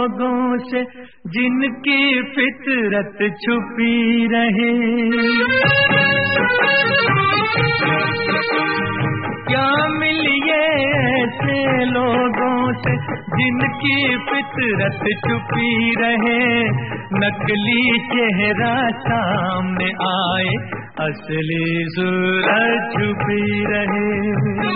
लोगों से जिनकी फितरत छुपी रहे। क्या मिलिए ऐसे लोगों से जिनकी फितरत छुपी रहे, नकली चेहरा सामने आए, असली सूरत छुपी रहे।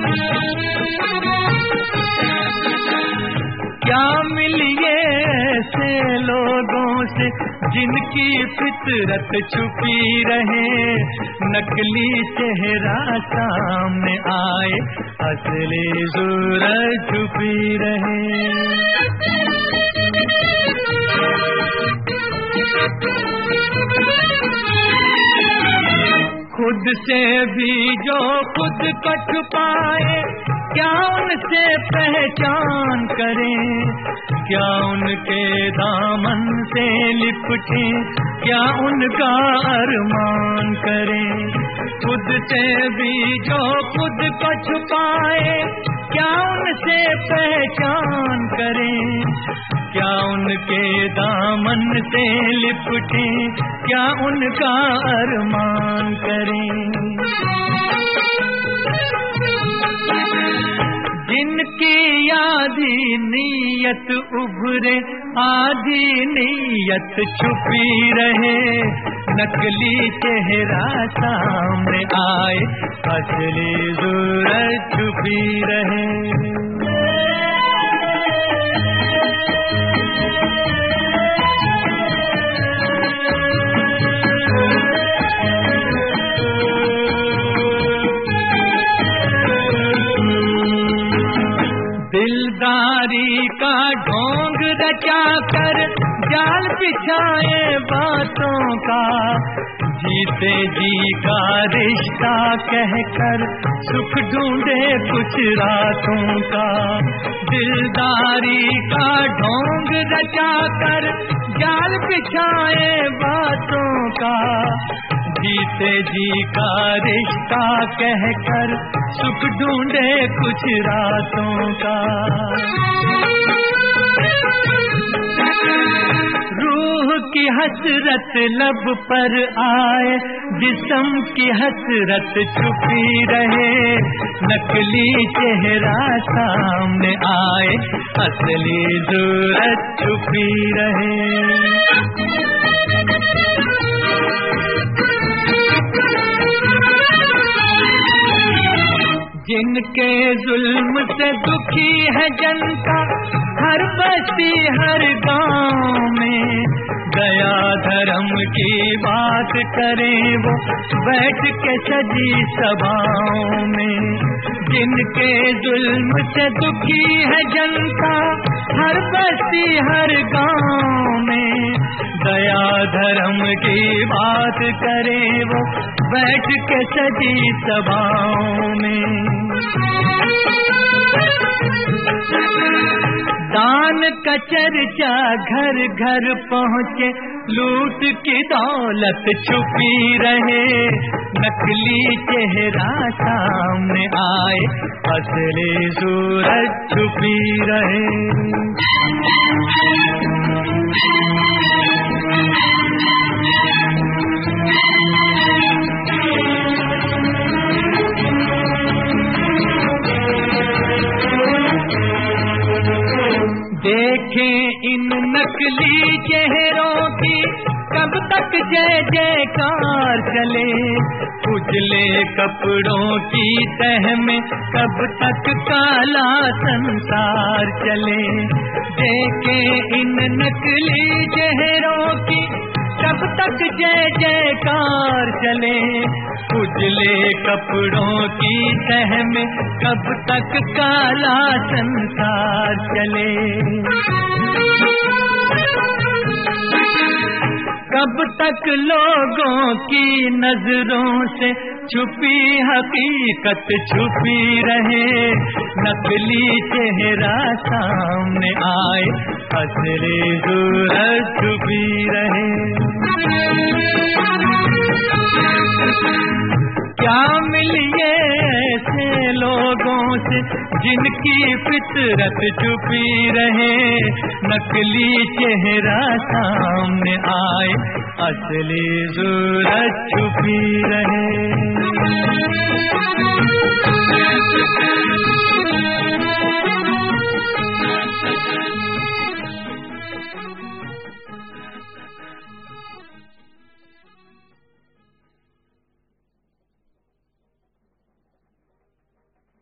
क्या मिलिए ऐसे लोगों से जिनकी फितरत छुपी रहे, नकली चेहरा सामने आए, असली सूरत छुपी रहे। खुद से भी जो खुद को छुपाए, क्या उनसे पहचान करें, क्या उनके दामन से लिपटे, क्या उनका अरमान करें। खुद से भी जो खुद को छुपाए, क्या उनसे पहचान करें, क्या उनके दामन से लिपटे, क्या उनका अरमान करें। जिनकी आधी नीयत उभरे, आधी नीयत छुपी रहे, नकली चेहरा सामने आए, असली सूरत छुपी रहे। दिलदारी का ढोंग रचा कर जाल बिछाए बातों का, जीते जी का रिश्ता कहकर सुख ढूंढे कुछ रातों का। दिलदारी का ढोंग रचा कर जाल बिछाए बातों का, जीते जी का रिश्ता कहकर सुख ढूंढे कुछ रातों का। रूह की हसरत लब पर आए, जिस्म की हसरत छुपी रहे, नकली चेहरा सामने आए, असली सूरत छुपी रहे। जिनके जुल्म से दुखी है जनता, हर बस्ती हर गांव में, दया धर्म की बात करें वो बैठ के सजी सभाओं में। जिनके जुल्म से दुखी है जनता, हर बस्ती हर गांव में, दया धर्म की बात करें वो बैठ के सजी सभाओं में। दान का चर्चा घर घर पहुँचे, लूट की दौलत छुपी रहे, नकली चेहरा सामने आए, असली सूरत छुपी रहे। देखें इन नकली चेहरों की कब तक जय जयकार चले, उजले कपड़ों की तह में कब तक काला संसार चले। देखें इन नकली चेहरों की कब तक जय जयकार चले, उजले कपड़ों की तह में कब तक काला संसार चले। कब तक लोगों की नजरों से छुपी हकीकत छुपी रहे, नकली चेहरा सामने आए, असली सूरत छुपी रहे। क्या मिलिए ऐसे लोगों से जिनकी फितरत छुपी रहे, नकली चेहरा सामने आए, असली सूरत छुपी रहे।